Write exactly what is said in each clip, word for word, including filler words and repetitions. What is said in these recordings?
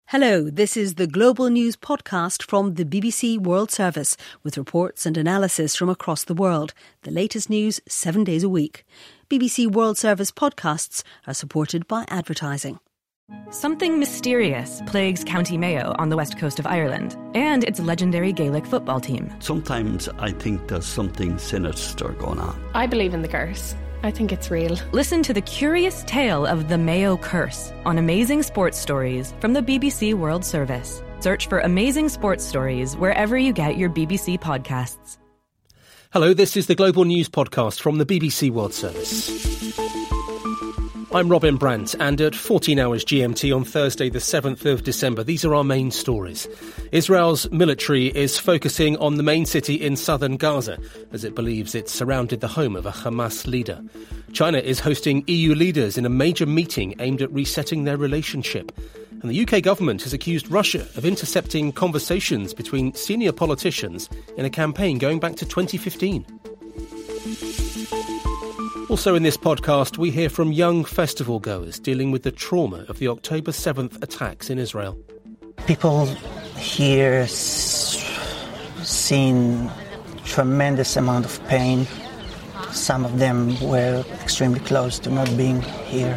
Hello, this is the Global News podcast from the B B C World Service with reports and analysis from across the world. The latest news seven days a week. B B C World Service podcasts are supported by advertising. Something mysterious plagues County Mayo on the west coast of Ireland and its legendary Gaelic football team. Sometimes I think there's something sinister going on. I believe in the curse. I think it's real. Listen to the curious tale of the Mayo Curse on Amazing Sports Stories from the B B C World Service. Search for Amazing Sports Stories wherever you get your B B C podcasts. Hello, this is the Global News podcast from the B B C World Service. I'm Robin Brandt, and at fourteen hours G M T on Thursday the seventh of December, these are our main stories. Israel's military is focusing on the main city in southern Gaza as it believes it's surrounded the home of a Hamas leader. China is hosting E U leaders in a major meeting aimed at resetting their relationship. And the U K government has accused Russia of intercepting conversations between senior politicians in a campaign going back to twenty fifteen. Also in this podcast, we hear from young festival goers dealing with the trauma of the October seventh attacks in Israel. People here s- seen tremendous amount of pain. Some of them were extremely close to not being here.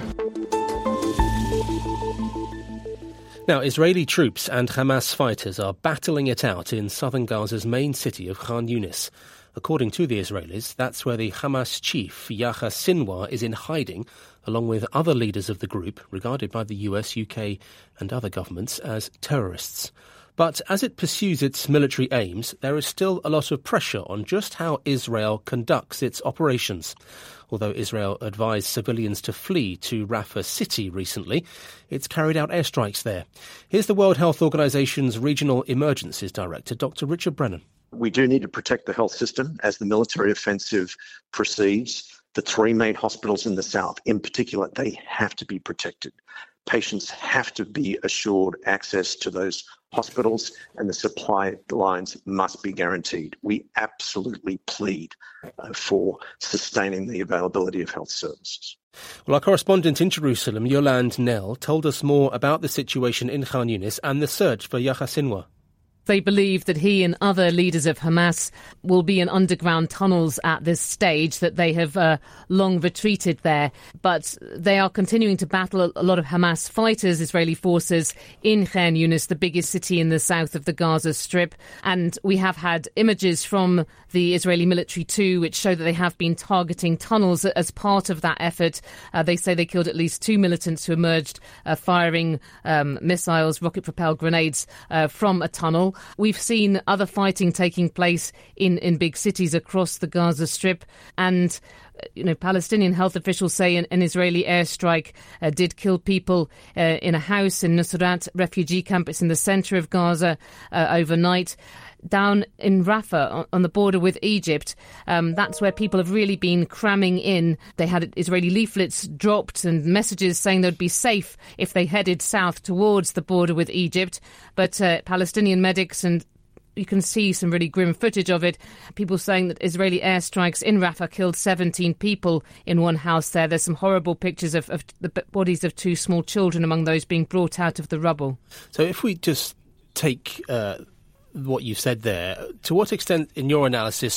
Now, Israeli troops and Hamas fighters are battling it out in southern Gaza's main city of Khan Yunis. According to the Israelis, that's where the Hamas chief, Yahya Sinwar, is in hiding, along with other leaders of the group, regarded by the U S, U K and other governments as terrorists. But as it pursues its military aims, there is still a lot of pressure on just how Israel conducts its operations. Although Israel advised civilians to flee to Rafah city recently, it's carried out airstrikes there. Here's the World Health Organization's Regional Emergencies Director, Doctor Richard Brennan. We do need to protect the health system as the military offensive proceeds. The three main hospitals in the south, in particular, they have to be protected. Patients have to be assured access to those hospitals, and the supply lines must be guaranteed. We absolutely plead uh, for sustaining the availability of health services. Well, our correspondent in Jerusalem, Yolande Nell, told us more about the situation in Khan Yunis and the search for Yahya Sinwar. They believe that he and other leaders of Hamas will be in underground tunnels at this stage, that they have uh, long retreated there. But they are continuing to battle a lot of Hamas fighters, Israeli forces, in Khan Yunis, the biggest city in the south of the Gaza Strip. And we have had images from the Israeli military too, which show that they have been targeting tunnels as part of that effort. Uh, they say they killed at least two militants who emerged uh, firing um, missiles, rocket-propelled grenades uh, from a tunnel. We've seen other fighting taking place in, in big cities across the Gaza Strip, and you know, Palestinian health officials say an, an Israeli airstrike uh, did kill people uh, in a house in Nusrat refugee camp. It's in the centre of Gaza uh, overnight. Down in Rafah, on the border with Egypt, um, that's where people have really been cramming in. They had Israeli leaflets dropped and messages saying they'd be safe if they headed south towards the border with Egypt. But uh, Palestinian medics, and you can see some really grim footage of it, people saying that Israeli airstrikes in Rafah killed seventeen people in one house there. There's some horrible pictures of, of the bodies of two small children among those being brought out of the rubble. So if we just take Uh what you've said there, to what extent, in your analysis,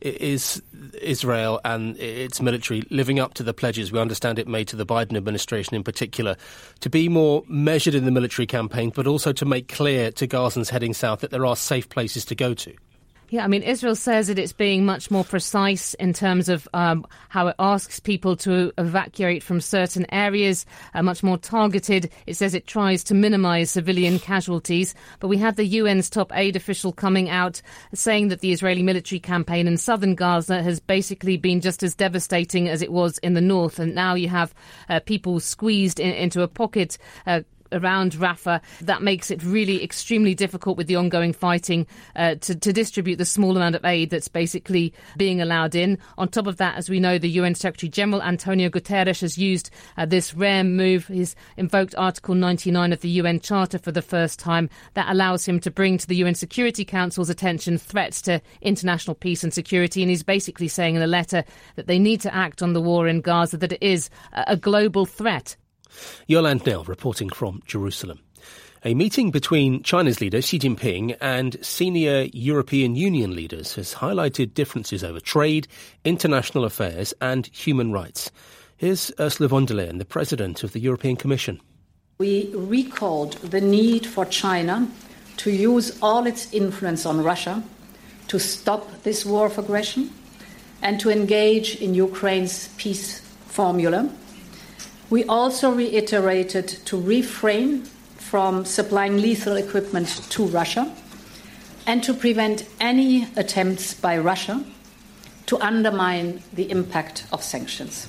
is Israel and its military living up to the pledges we understand it made to the Biden administration in particular, to be more measured in the military campaign, but also to make clear to Gazans heading south that there are safe places to go to? Yeah, I mean, Israel says that it's being much more precise in terms of um, how it asks people to evacuate from certain areas, uh, much more targeted. It says it tries to minimise civilian casualties. But we had the U N's top aid official coming out saying that the Israeli military campaign in southern Gaza has basically been just as devastating as it was in the north. And now you have uh, people squeezed in, into a pocket uh, around Rafah. That makes it really extremely difficult with the ongoing fighting uh, to, to distribute the small amount of aid that's basically being allowed in. On top of that, as we know, the U N Secretary General Antonio Guterres has used uh, this rare move. He's invoked Article ninety-nine of the U N Charter for the first time. That allows him to bring to the U N Security Council's attention threats to international peace and security. And he's basically saying in a letter that they need to act on the war in Gaza, that it is a global threat. Yolande Nell reporting from Jerusalem. A meeting between China's leader Xi Jinping and senior European Union leaders has highlighted differences over trade, international affairs and human rights. Here's Ursula von der Leyen, the President of the European Commission. We recalled the need for China to use all its influence on Russia to stop this war of aggression and to engage in Ukraine's peace formula. We also reiterated to refrain from supplying lethal equipment to Russia and to prevent any attempts by Russia to undermine the impact of sanctions.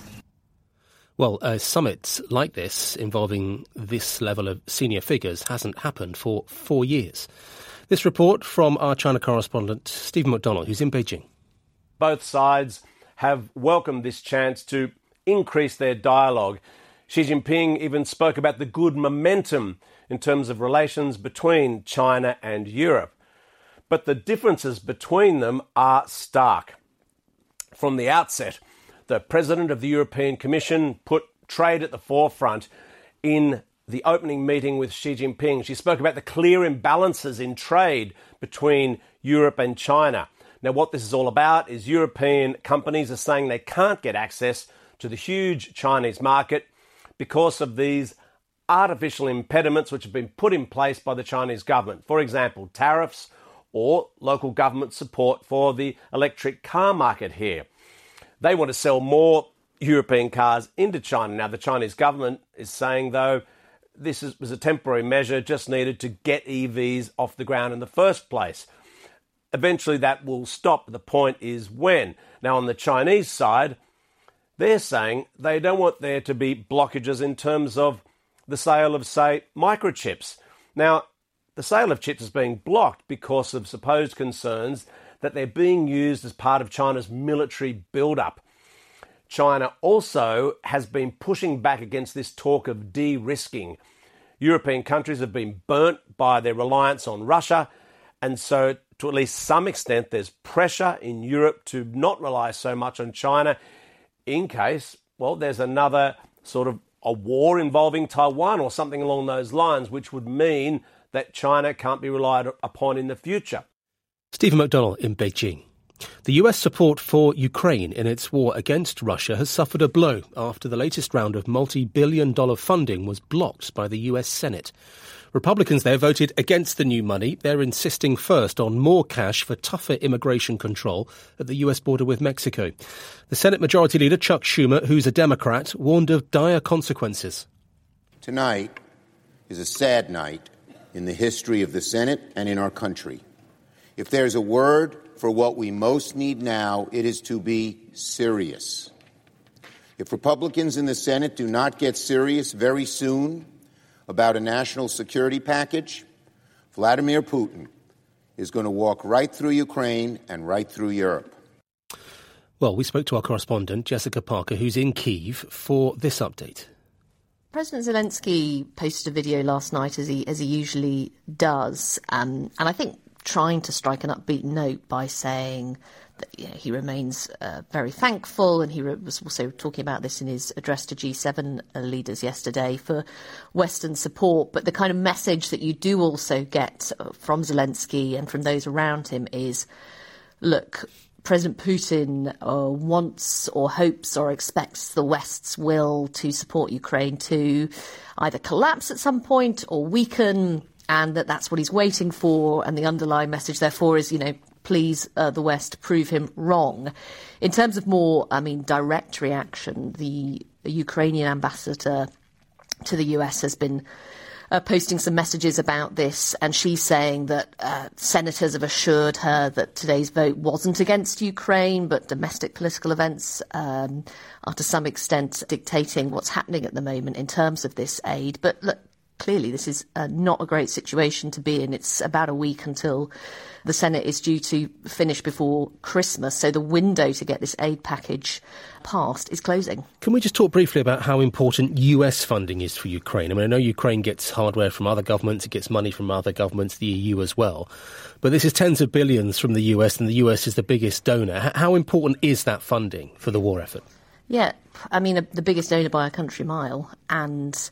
Well, a summit like this, involving this level of senior figures, hasn't happened for four years. This report from our China correspondent, Stephen McDonnell, who's in Beijing. Both sides have welcomed this chance to increase their dialogue. Xi Jinping even spoke about the good momentum in terms of relations between China and Europe. But the differences between them are stark. From the outset, the President of the European Commission put trade at the forefront in the opening meeting with Xi Jinping. She spoke about the clear imbalances in trade between Europe and China. Now, what this is all about is European companies are saying they can't get access to the huge Chinese market because of these artificial impediments which have been put in place by the Chinese government. For example, tariffs or local government support for the electric car market here. They want to sell more European cars into China. Now, the Chinese government is saying, though, this is, was a temporary measure, just needed to get E Vs off the ground in the first place. Eventually, that will stop. The point is when. Now, on the Chinese side, they're saying they don't want there to be blockages in terms of the sale of, say, microchips. Now, the sale of chips is being blocked because of supposed concerns that they're being used as part of China's military build-up. China also has been pushing back against this talk of de-risking. European countries have been burnt by their reliance on Russia, and so to at least some extent there's pressure in Europe to not rely so much on China in case, well, there's another sort of a war involving Taiwan or something along those lines, which would mean that China can't be relied upon in the future. Stephen McDonnell in Beijing. The U S support for Ukraine in its war against Russia has suffered a blow after the latest round of multi-billion dollar funding was blocked by the U S Senate. Republicans there voted against the new money. They're insisting first on more cash for tougher immigration control at the U S border with Mexico. The Senate Majority Leader, Chuck Schumer, who's a Democrat, warned of dire consequences. Tonight is a sad night in the history of the Senate and in our country. If there's a word for what we most need now, it is to be serious. If Republicans in the Senate do not get serious very soon about a national security package, Vladimir Putin is going to walk right through Ukraine and right through Europe. Well, we spoke to our correspondent, Jessica Parker, who's in Kyiv, for this update. President Zelensky posted a video last night, as he as he usually does, um, and I think trying to strike an upbeat note by saying that, you know, he remains uh, very thankful, and he re- was also talking about this in his address to G seven leaders yesterday for Western support. But the kind of message that you do also get from Zelensky and from those around him is, look, President Putin uh, wants or hopes or expects the West's will to support Ukraine to either collapse at some point or weaken, and that that's what he's waiting for. And the underlying message, therefore, is, you know, please, uh, the West, prove him wrong. In terms of more, I mean, direct reaction, the Ukrainian ambassador to the U S has been uh, posting some messages about this, and she's saying that uh, senators have assured her that today's vote wasn't against Ukraine, but domestic political events um, are to some extent dictating what's happening at the moment in terms of this aid. But look, clearly this is uh, not a great situation to be in. It's about a week until the Senate is due to finish before Christmas, so the window to get this aid package passed is closing. Can we just talk briefly about how important U S funding is for Ukraine? I mean, I know Ukraine gets hardware from other governments, it gets money from other governments, the E U as well, but this is tens of billions from the U S, and the U S is the biggest donor. How important is that funding for the war effort? Yeah, I mean, the biggest donor by a country mile, and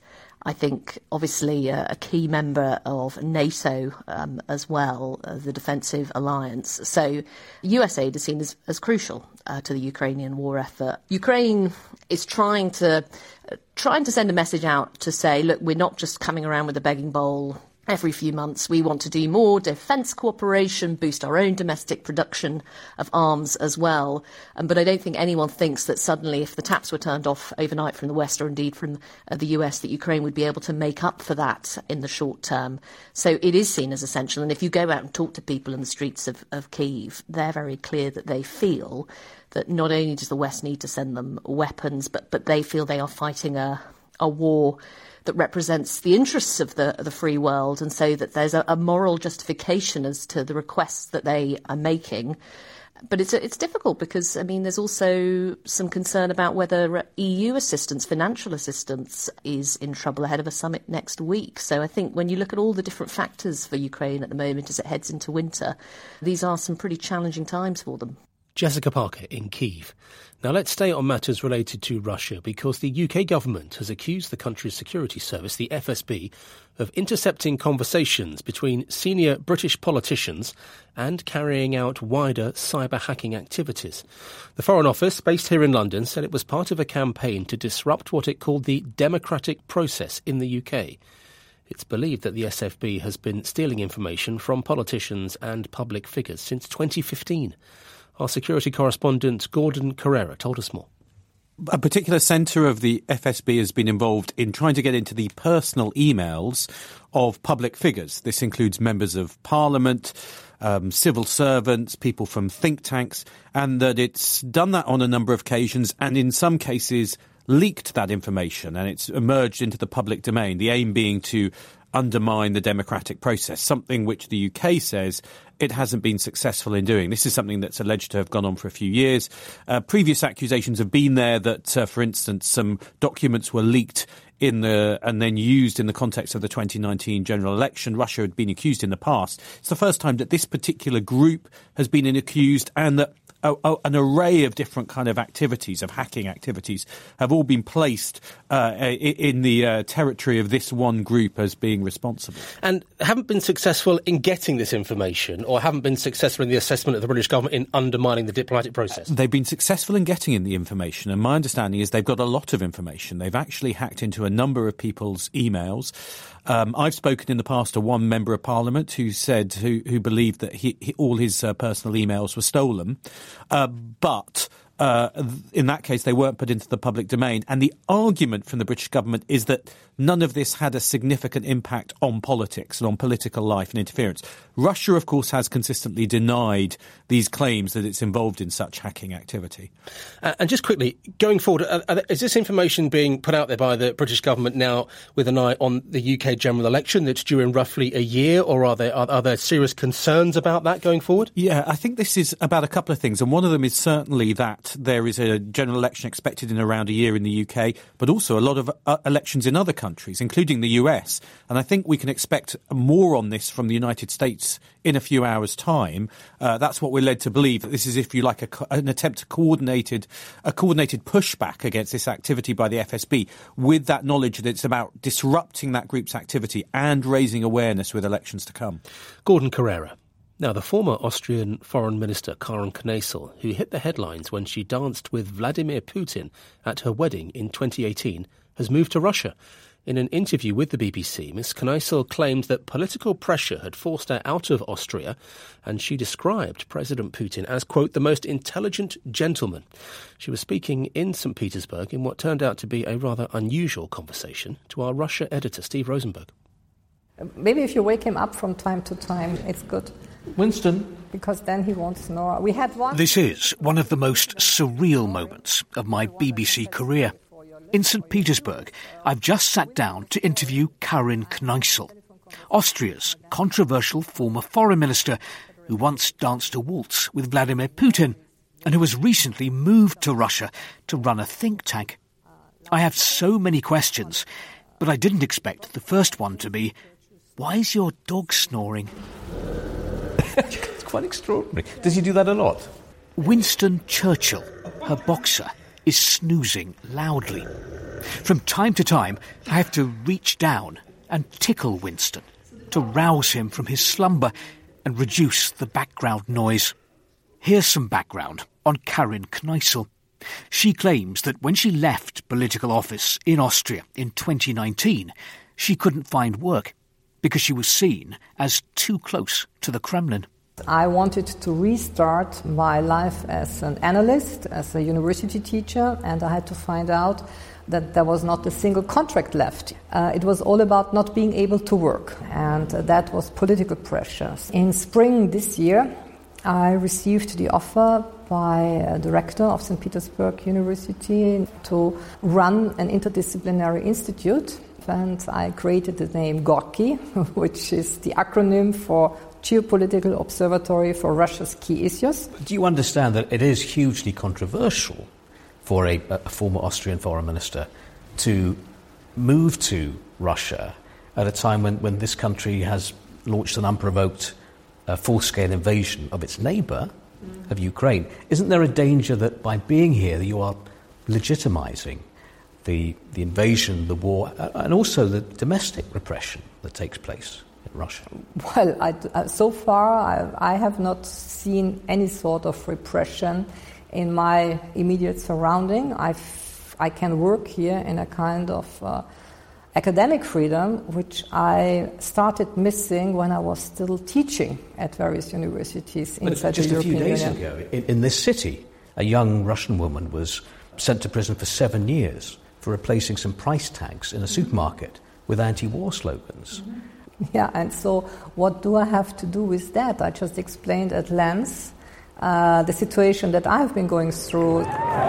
I think, obviously, uh, a key member of NATO um, as well, uh, the defensive alliance. So U S aid is seen as, as crucial uh, to the Ukrainian war effort. Ukraine is trying to uh, trying to send a message out to say, look, we're not just coming around with a begging bowl every few months. We want to do more defence cooperation, boost our own domestic production of arms as well. Um, but I don't think anyone thinks that suddenly, if the taps were turned off overnight from the West or indeed from uh, the U S, that Ukraine would be able to make up for that in the short term. So it is seen as essential. And if you go out and talk to people in the streets of, of Kyiv, they're very clear that they feel that not only does the West need to send them weapons, but, but they feel they are fighting a, a war that represents the interests of the the free world, and so that there's a, a moral justification as to the requests that they are making. But it's it's difficult because, I mean, there's also some concern about whether E U assistance, financial assistance, is in trouble ahead of a summit next week. So I think when you look at all the different factors for Ukraine at the moment as it heads into winter, these are some pretty challenging times for them. Jessica Parker in Kyiv. Now let's stay on matters related to Russia, because the U K government has accused the country's security service, the F S B, of intercepting conversations between senior British politicians and carrying out wider cyber hacking activities. The Foreign Office, based here in London, said it was part of a campaign to disrupt what it called the democratic process in the U K. It's believed that the S F B has been stealing information from politicians and public figures since twenty fifteen. Our security correspondent Gordon Carrera told us more. A particular centre of the F S B has been involved in trying to get into the personal emails of public figures. This includes members of parliament, um, civil servants, people from think tanks, and that it's done that on a number of occasions and in some cases leaked that information, and it's emerged into the public domain, the aim being to undermine the democratic process, something which the U K says it hasn't been successful in doing. This is something that's alleged to have gone on for a few years. Uh, previous accusations have been there that, uh, for instance, some documents were leaked in the and then used in the context of the twenty nineteen general election. Russia had been accused in the past. It's the first time that this particular group has been accused, and that Oh, oh, an array of different kind of activities, of hacking activities, have all been placed uh, in the uh, territory of this one group as being responsible. And haven't been successful in getting this information, or haven't been successful in the assessment of the British government in undermining the diplomatic process? They've been successful in getting in the information, and my understanding is they've got a lot of information. They've actually hacked into a number of people's emails. Um, I've spoken in the past to one member of parliament who said, who, who believed that he, he, all his uh, personal emails were stolen. Uh, but uh, in that case, they weren't put into the public domain. And the argument from the British government is that none of this had a significant impact on politics and on political life and interference. Russia, of course, has consistently denied these claims that it's involved in such hacking activity. Uh, and just quickly, going forward, are, are, is this information being put out there by the British government now with an eye on the U K general election that's due in roughly a year, or are there, are, are there serious concerns about that going forward? Yeah, I think this is about a couple of things, and one of them is certainly that there is a general election expected in around a year in the U K, but also a lot of uh, elections in other countries, including the U S. And I think we can expect more on this from the United States in a few hours' time. Uh, that's what we're led to believe, that this is, if you like, a, an attempt to coordinated a coordinated pushback against this activity by the F S B, with that knowledge that it's about disrupting that group's activity and raising awareness with elections to come. Gordon Carrera. Now, the former Austrian Foreign Minister Karin Knössl, who hit the headlines when she danced with Vladimir Putin at her wedding in twenty eighteen, has moved to Russia. In an interview with the B B C, Miz Knössl claimed that political pressure had forced her out of Austria, and she described President Putin as, quote, the most intelligent gentleman. She was speaking in Saint Petersburg in what turned out to be a rather unusual conversation to our Russia editor, Steve Rosenberg. Maybe if you wake him up from time to time, it's good. Winston. Because then he won't snore. We had one. This is one of the most surreal moments of my B B C career. In Saint Petersburg, I've just sat down to interview Karin Knössl, Austria's controversial former foreign minister who once danced a waltz with Vladimir Putin and who has recently moved to Russia to run a think tank. I have so many questions, but I didn't expect the first one to be, why is your dog snoring? It's quite extraordinary. Does he do that a lot? Winston Churchill, her boxer, is snoozing loudly. From time to time, I have to reach down and tickle Winston to rouse him from his slumber and reduce the background noise. Here's some background on Karin Kneißl. She claims that when she left political office in Austria in twenty nineteen, she couldn't find work because she was seen as too close to the Kremlin. I wanted to restart my life as an analyst, as a university teacher, and I had to find out that there was not a single contract left. Uh, it was all about not being able to work, and uh, that was political pressure. In spring this year, I received the offer by a director of Saint Petersburg University to run an interdisciplinary institute, and I created the name Gorky, which is the acronym for Geopolitical Observatory for Russia's Key Issues. Do you understand that it is hugely controversial for a, a former Austrian foreign minister to move to Russia at a time when, when this country has launched an unprovoked uh, full-scale invasion of its neighbour, mm. of Ukraine? Isn't there a danger that by being here you are legitimising the, the invasion, the war, uh, and also the domestic repression that takes place in Russia? Well, I, uh, so far I, I have not seen any sort of repression in my immediate surrounding. I've, I can work here in a kind of uh, academic freedom, which I started missing when I was still teaching at various universities but inside just the European a few days Union. ago, in, in this city, a young Russian woman was sent to prison for seven years for replacing some price tags in a supermarket with anti-war slogans. Mm-hmm. Yeah, and so what do I have to do with that? I just explained at length uh, the situation that I've been going through.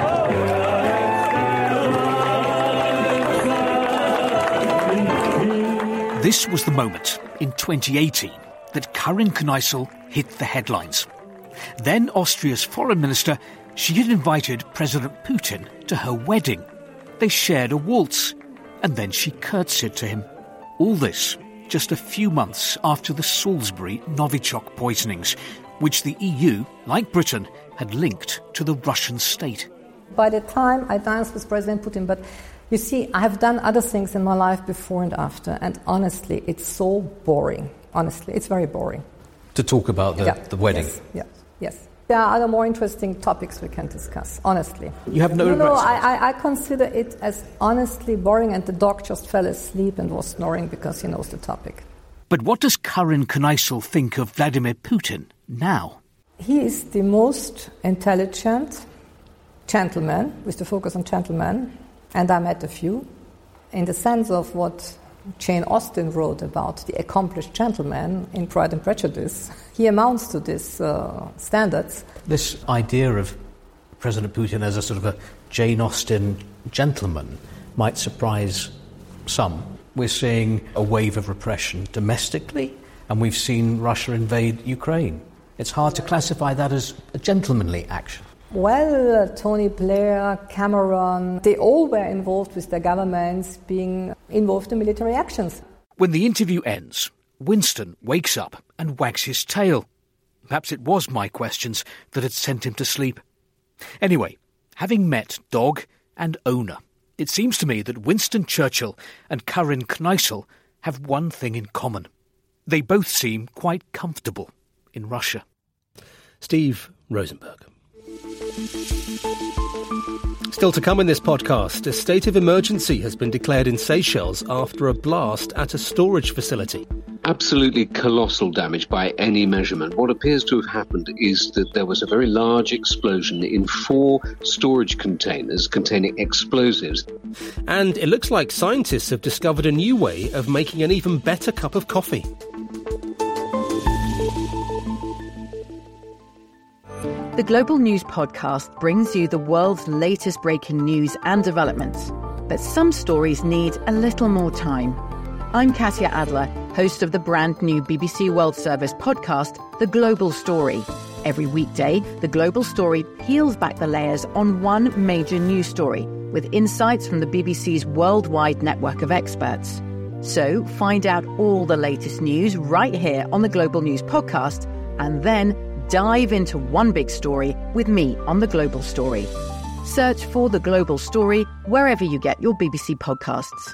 This was the moment in twenty eighteen that Karin Kneißl hit the headlines. Then Austria's foreign minister, she had invited President Putin to her wedding. They shared a waltz, and then she curtsied to him. All this just a few months after the Salisbury Novichok poisonings, which the E U, like Britain, had linked to the Russian state. By the time I danced with President Putin, but you see, I have done other things in my life before and after, and honestly, it's so boring. Honestly, it's very boring. To talk about the, yeah. the wedding? Yes, yes, yes. There are other more interesting topics we can discuss, honestly. You have no you regrets? know, I, I, I consider it as honestly boring, and the dog just fell asleep and was snoring because he knows the topic. But what does Karin Kneißl think of Vladimir Putin now? He is the most intelligent gentleman, with the focus on gentleman, and I met a few, in the sense of what Jane Austen wrote about the accomplished gentleman in Pride and Prejudice. He amounts to these uh, standards. This idea of President Putin as a sort of a Jane Austen gentleman might surprise some. We're seeing a wave of repression domestically, and we've seen Russia invade Ukraine. It's hard to classify that as a gentlemanly action. Well, uh, Tony Blair, Cameron, they all were involved with their governments being involved in military actions. When the interview ends, Winston wakes up and wags his tail. Perhaps it was my questions that had sent him to sleep. Anyway, having met dog and owner, it seems to me that Winston Churchill and Karin Kneißl have one thing in common. They both seem quite comfortable in Russia. Steve Rosenberg. Still to come in this podcast, a state of emergency has been declared in Seychelles after a blast at a storage facility. Absolutely colossal damage by any measurement. What appears to have happened is that there was a very large explosion in four storage containers containing explosives. And it looks like scientists have discovered a new way of making an even better cup of coffee. The Global News Podcast brings you the world's latest breaking news and developments. But some stories need a little more time. I'm Katya Adler, host of the brand new B B C World Service podcast, The Global Story. Every weekday, The Global Story peels back the layers on one major news story with insights from the B B C's worldwide network of experts. So find out all the latest news right here on the Global News Podcast, and then dive into one big story with me on The Global Story. Search for The Global Story wherever you get your B B C podcasts.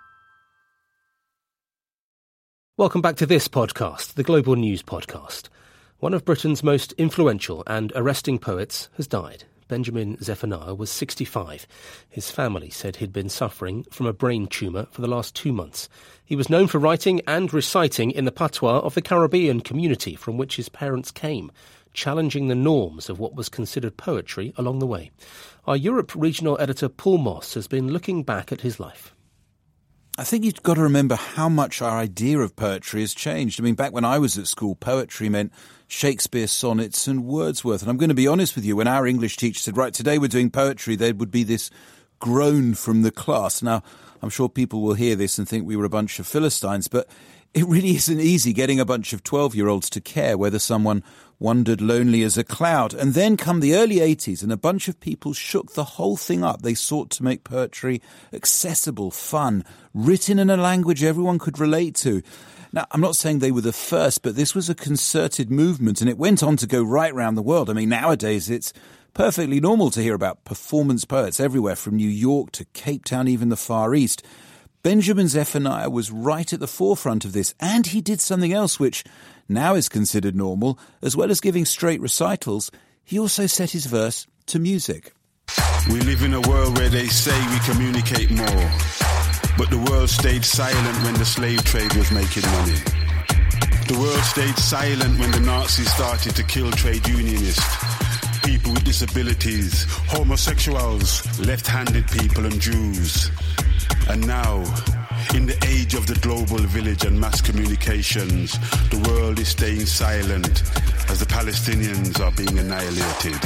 Welcome back to this podcast, the Global News Podcast. One of Britain's most influential and arresting poets has died. Benjamin Zephaniah was sixty-five. His family said he'd been suffering from a brain tumour for the last two months. He was known for writing and reciting in the patois of the Caribbean community from which his parents came, challenging the norms of what was considered poetry along the way. Our Europe regional editor Paul Moss has been looking back at his life. I think you've got to remember how much our idea of poetry has changed. I mean, back when I was at school, poetry meant Shakespeare sonnets and Wordsworth. And I'm going to be honest with you, when our English teacher said, right, today we're doing poetry, there would be this groan from the class. Now, I'm sure people will hear this and think we were a bunch of Philistines, but it really isn't easy getting a bunch of twelve-year-olds to care whether someone wandered lonely as a cloud. And then come the early eighties, and a bunch of people shook the whole thing up. They sought to make poetry accessible, fun, written in a language everyone could relate to. Now, I'm not saying they were the first, but this was a concerted movement, and it went on to go right round the world. I mean, nowadays it's perfectly normal to hear about performance poets everywhere, from New York to Cape Town, even the Far East. Benjamin Zephaniah was right at the forefront of this, and he did something else which now is considered normal. As well as giving straight recitals, he also set his verse to music. We live in a world where they say we communicate more, but the world stayed silent when the slave trade was making money. The world stayed silent when the Nazis started to kill trade unionists, people with disabilities, homosexuals, left-handed people and Jews. And now, in the age of the global village and mass communications, the world is staying silent as the Palestinians are being annihilated.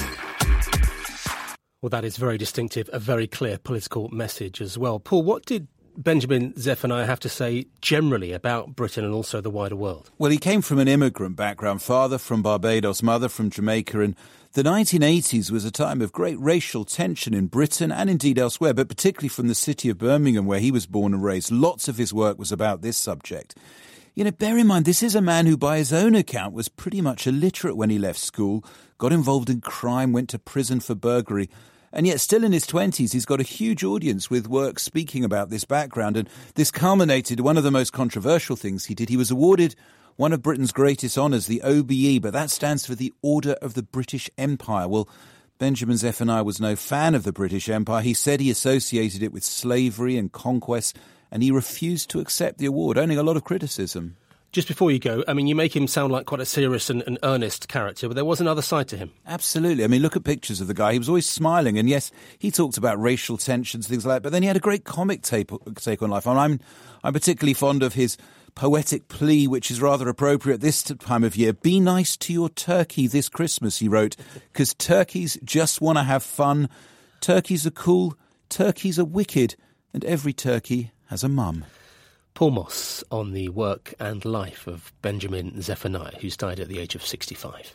Well, that is very distinctive, a very clear political message as well. Paul, what did Benjamin Zephaniah have to say generally about Britain and also the wider world? Well, he came from an immigrant background, father from Barbados, mother from Jamaica, and the nineteen eighties was a time of great racial tension in Britain and indeed elsewhere, but particularly from the city of Birmingham, where he was born and raised. Lots of his work was about this subject. You know, bear in mind, this is a man who, by his own account, was pretty much illiterate when he left school, got involved in crime, went to prison for burglary, and yet still in his twenties, he's got a huge audience with work speaking about this background. And this culminated one of the most controversial things he did. He was awarded one of Britain's greatest honours, the O B E, but that stands for the Order of the British Empire. Well, Benjamin Zephaniah was no fan of the British Empire. He said he associated it with slavery and conquest, and he refused to accept the award, owning a lot of criticism. Just before you go, I mean, you make him sound like quite a serious and, and earnest character, but there was another side to him. Absolutely. I mean, look at pictures of the guy. He was always smiling, and yes, he talked about racial tensions, things like that, but then he had a great comic take, take on life. And I'm, I'm particularly fond of his poetic plea, which is rather appropriate this time of year. Be nice to your turkey this Christmas, he wrote, because turkeys just want to have fun. Turkeys are cool, turkeys are wicked, and every turkey has a mum. Paul Moss on the work and life of Benjamin Zephaniah, who's died at the age of sixty-five.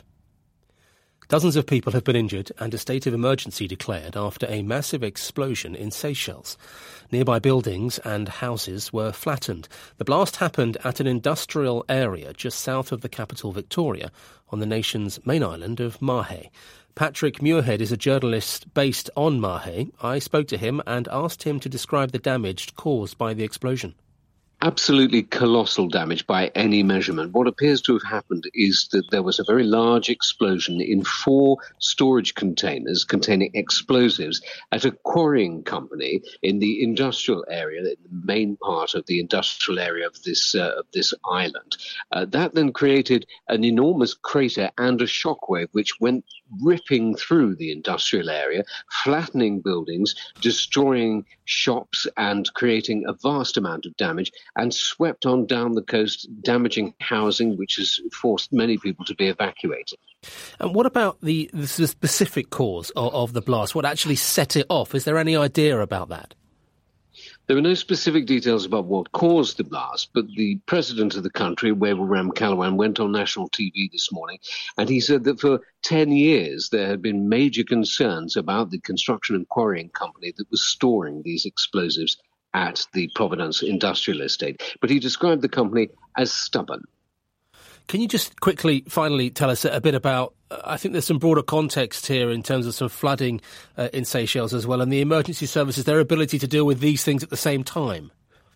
Dozens of people have been injured and a state of emergency declared after a massive explosion in Seychelles. Nearby buildings and houses were flattened. The blast happened at an industrial area just south of the capital Victoria on the nation's main island of Mahé. Patrick Muirhead is a journalist based on Mahé. I spoke to him and asked him to describe the damage caused by the explosion. Absolutely colossal damage by any measurement. What appears to have happened is that there was a very large explosion in four storage containers containing explosives at a quarrying company in the industrial area, the main part of the industrial area of this uh, of this island. Uh, that then created an enormous crater and a shockwave which went ripping through the industrial area, flattening buildings, destroying shops and creating a vast amount of damage, and swept on down the coast, damaging housing, which has forced many people to be evacuated. And what about the, the specific cause of, of the blast? What actually set it off? Is there any idea about that? There are no specific details about what caused the blast, but the president of the country, Wavell Ramkalawan, went on national T V this morning, and he said that for ten years there had been major concerns about the construction and quarrying company that was storing these explosives at the Providence Industrial Estate. But he described the company as stubborn. Can you just quickly, finally, tell us a bit about, uh, I think there's some broader context here in terms of some flooding uh, in Seychelles as well, and the emergency services, their ability to deal with these things at the same time?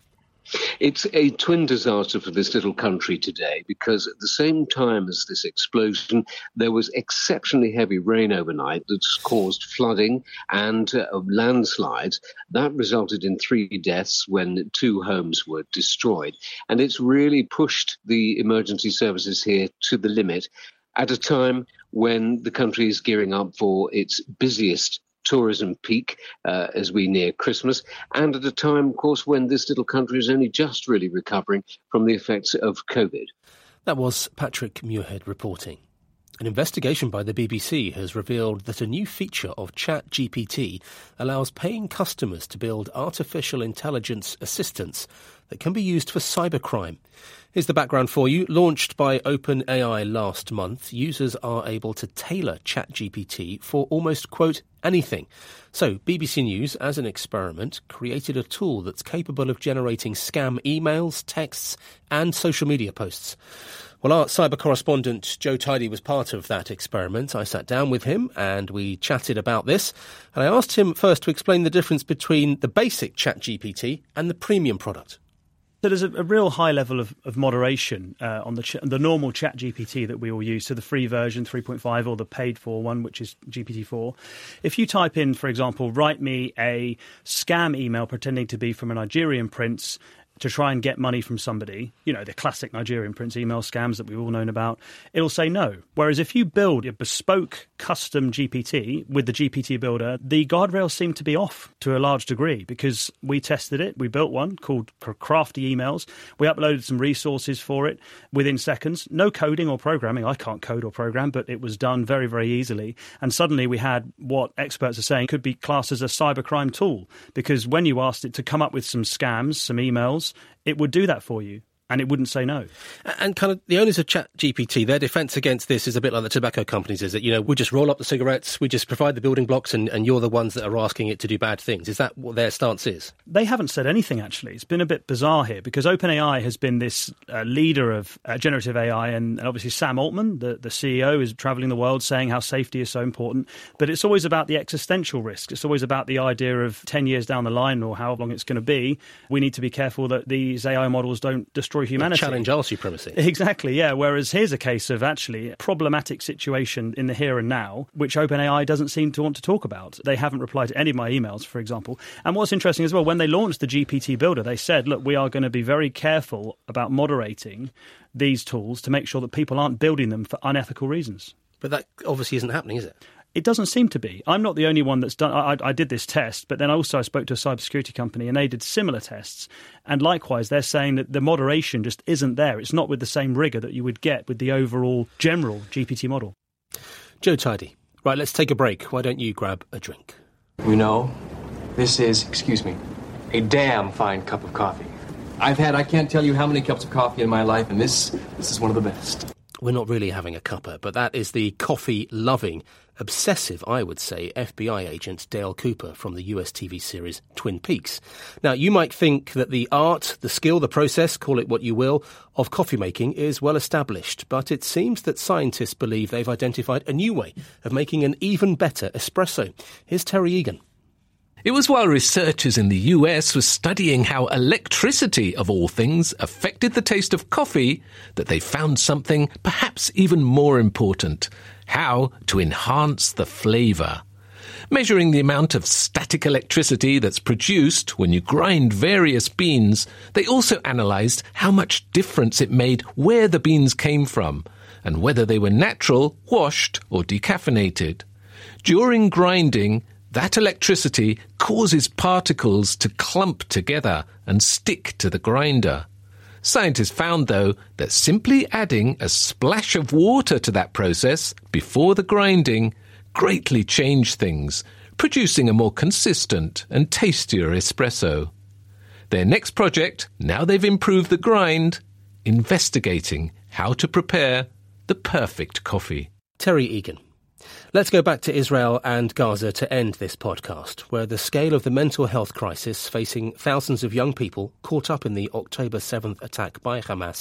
It's a twin disaster for this little country today because at the same time as this explosion, there was exceptionally heavy rain overnight that's caused flooding and uh, landslides. That resulted in three deaths when two homes were destroyed. And it's really pushed the emergency services here to the limit at a time when the country is gearing up for its busiest tourism peak uh, as we near Christmas, and at a time, of course, when this little country is only just really recovering from the effects of COVID. That was Patrick Muirhead reporting. An investigation by the B B C has revealed that a new feature of ChatGPT allows paying customers to build artificial intelligence assistants that can be used for cybercrime. Here's the background for you. Launched by OpenAI last month, users are able to tailor ChatGPT for almost, quote, anything. So B B C News, as an experiment, created a tool that's capable of generating scam emails, texts and social media posts. Well, our cyber correspondent Joe Tidy was part of that experiment. I sat down with him and we chatted about this. And I asked him first to explain the difference between the basic ChatGPT and the premium product. So there's a, a real high level of, of moderation uh, on the ch- the normal ChatGPT that we all use, so the free version, three point five, or the paid-for one, which is G P T four. If you type in, for example, write me a scam email pretending to be from a Nigerian prince to try and get money from somebody, you know, the classic Nigerian prince email scams that we've all known about, it'll say no. Whereas if you build a bespoke custom G P T with the G P T builder, the guardrails seem to be off to a large degree because we tested it. We built one called Crafty Emails. We uploaded some resources for it within seconds. No coding or programming. I can't code or program, but it was done very, very easily. And suddenly we had what experts are saying could be classed as a cybercrime tool, because when you asked it to come up with some scams, some emails, it would do that for you. And it wouldn't say no. And kind of the owners of ChatGPT, their defence against this is a bit like the tobacco companies, is that, you know, we just roll up the cigarettes, we just provide the building blocks, and, and you're the ones that are asking it to do bad things. Is that what their stance is? They haven't said anything, actually. It's been a bit bizarre here because OpenAI has been this uh, leader of uh, generative A I, and, and obviously Sam Altman, the, the C E O, is travelling the world saying how safety is so important. But it's always about the existential risk. It's always about the idea of ten years down the line or how long it's going to be, we need to be careful that these A I models don't destroy humanity. Challenge our supremacy. Exactly, yeah. Whereas here's a case of actually a problematic situation in the here and now, which OpenAI doesn't seem to want to talk about. They haven't replied to any of my emails, for example. And what's interesting as well, when they launched the G P T builder, they said, look, we are going to be very careful about moderating these tools to make sure that people aren't building them for unethical reasons. But that obviously isn't happening, is it? It doesn't seem to be. I'm not the only one that's done. I, I did this test, but then also I spoke to a cybersecurity company and they did similar tests. And likewise, they're saying that the moderation just isn't there. It's not with the same rigour that you would get with the overall general G P T model. Joe Tidy. Right, let's take a break. Why don't you grab a drink? You know, this is, excuse me, a damn fine cup of coffee. I've had, I can't tell you how many cups of coffee in my life, and this, this is one of the best. We're not really having a cuppa, but that is the coffee-loving, obsessive, I would say, F B I agent Dale Cooper from the U S T V series Twin Peaks. Now, you might think that the art, the skill, the process, call it what you will, of coffee making is well established, but it seems that scientists believe they've identified a new way of making an even better espresso. Here's Terry Egan. It was while researchers in the U S were studying how electricity, of all things, affected the taste of coffee that they found something perhaps even more important: how to enhance the flavour. Measuring the amount of static electricity that's produced when you grind various beans, they also analysed how much difference it made where the beans came from and whether they were natural, washed or decaffeinated. During grinding, that electricity causes particles to clump together and stick to the grinder. Scientists found, though, that simply adding a splash of water to that process before the grinding greatly changed things, producing a more consistent and tastier espresso. Their next project, now they've improved the grind, investigating how to prepare the perfect coffee. Terry Egan. Let's go back to Israel and Gaza to end this podcast, where the scale of the mental health crisis facing thousands of young people caught up in the October seventh attack by Hamas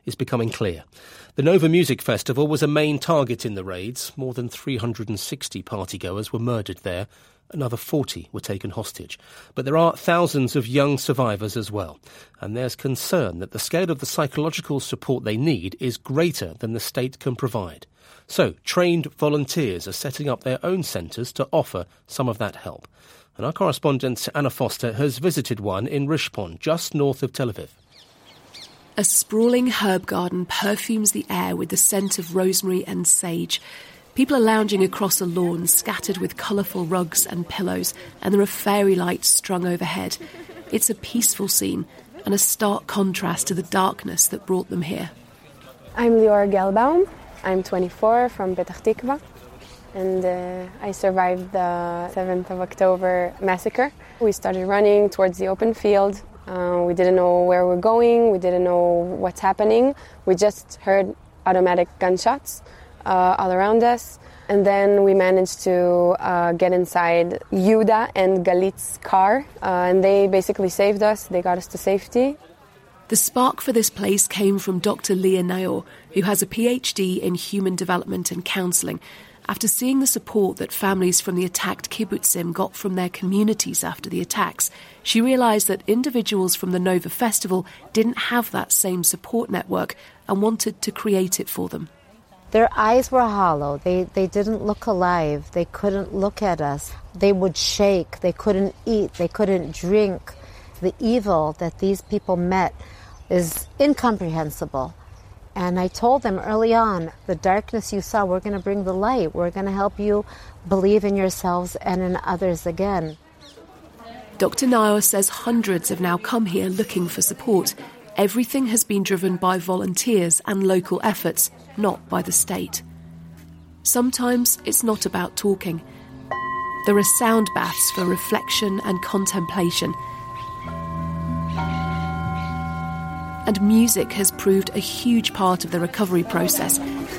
is becoming clear. The Nova Music Festival was a main target in the raids. More than three hundred sixty partygoers were murdered there. Another forty were taken hostage. But there are thousands of young survivors as well. And there's concern that the scale of the psychological support they need is greater than the state can provide. So, trained volunteers are setting up their own centres to offer some of that help. And our correspondent Anna Foster has visited one in Rishpon, just north of Tel Aviv. A sprawling herb garden perfumes the air with the scent of rosemary and sage. People are lounging across a lawn scattered with colourful rugs and pillows, and there are fairy lights strung overhead. It's a peaceful scene and a stark contrast to the darkness that brought them here. I'm Lior Gelbaum. I'm twenty-four, from Petach Tikva, and uh, I survived the seventh of October massacre. We started running towards the open field. Uh, we didn't know where we're going. We didn't know what's happening. We just heard automatic gunshots uh, all around us. And then we managed to uh, get inside Yuda and Galit's car, uh, and they basically saved us. They got us to safety. The spark for this place came from Doctor Leah Naor, who has a P H D in human development and counselling. After seeing the support that families from the attacked kibbutzim got from their communities after the attacks, she realised that individuals from the Nova Festival didn't have that same support network and wanted to create it for them. Their eyes were hollow. They, they didn't look alive. They couldn't look at us. They would shake. They couldn't eat. They couldn't drink. The evil that these people met is incomprehensible. And I told them early on, the darkness you saw, we're going to bring the light. We're going to help you believe in yourselves and in others again. Doctor Naor says hundreds have now come here looking for support. Everything has been driven by volunteers and local efforts, not by the state. Sometimes it's not about talking. There are sound baths for reflection and contemplation. And music has proved a huge part of the recovery process,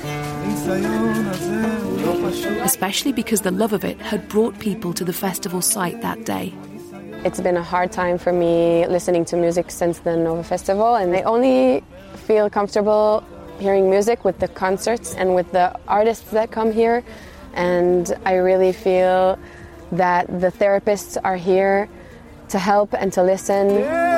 especially because the love of it had brought people to the festival site that day. It's been a hard time for me listening to music since the Nova Festival, and I only feel comfortable hearing music with the concerts and with the artists that come here. And I really feel that the therapists are here to help and to listen.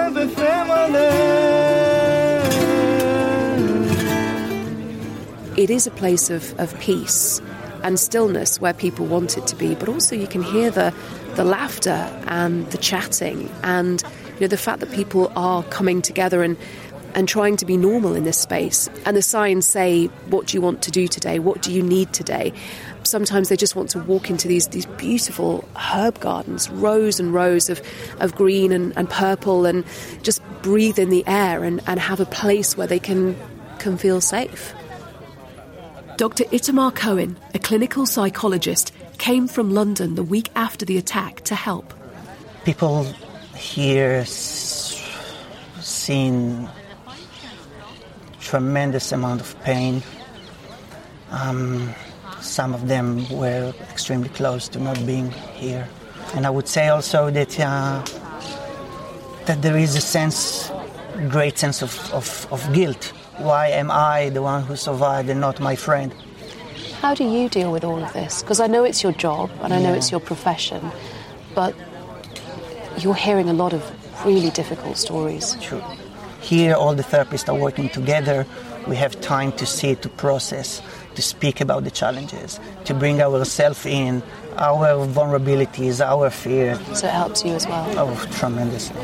It is a place of, of peace and stillness where people want it to be, but also you can hear the, the laughter and the chatting and you know the fact that people are coming together and, and trying to be normal in this space. And the signs say, what do you want to do today? What do you need today? Sometimes they just want to walk into these, these beautiful herb gardens, rows and rows of, of green and, and purple, and just breathe in the air and, and have a place where they can, can feel safe. Doctor Itamar Cohen, a clinical psychologist, came from London the week after the attack to help. People here s- seen tremendous amount of pain. Um, some of them were extremely close to not being here. And I would say also that uh, that there is a sense, great sense of, of, of guilt. Why am I the one who survived and not my friend? How do you deal with all of this? Because I know it's your job and I know Yeah. it's your profession, but you're hearing a lot of really difficult stories. True. Here, all the therapists are working together. We have time to see, to process, to speak about the challenges, to bring ourselves in, our vulnerabilities, our fear. So it helps you as well? Oh, tremendously.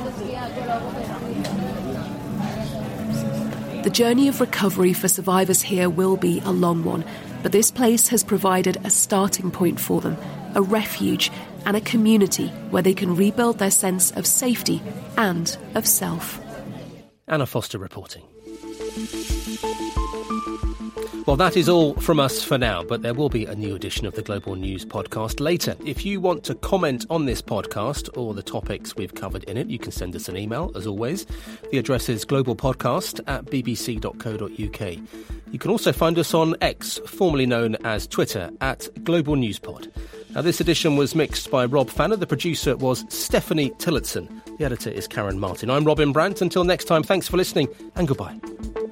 The journey of recovery for survivors here will be a long one, but this place has provided a starting point for them, a refuge and a community where they can rebuild their sense of safety and of self. Anna Foster reporting. Well, that is all from us for now, but there will be a new edition of the Global News podcast later. If you want to comment on this podcast or the topics we've covered in it, you can send us an email, as always. The address is globalpodcast at bbc dot co dot uk. You can also find us on X, formerly known as Twitter, at Global News Pod. Now, this edition was mixed by Rob Fanner. The producer was Stephanie Tillotson. The editor is Karen Martin. I'm Robin Brandt. Until next time, thanks for listening and goodbye.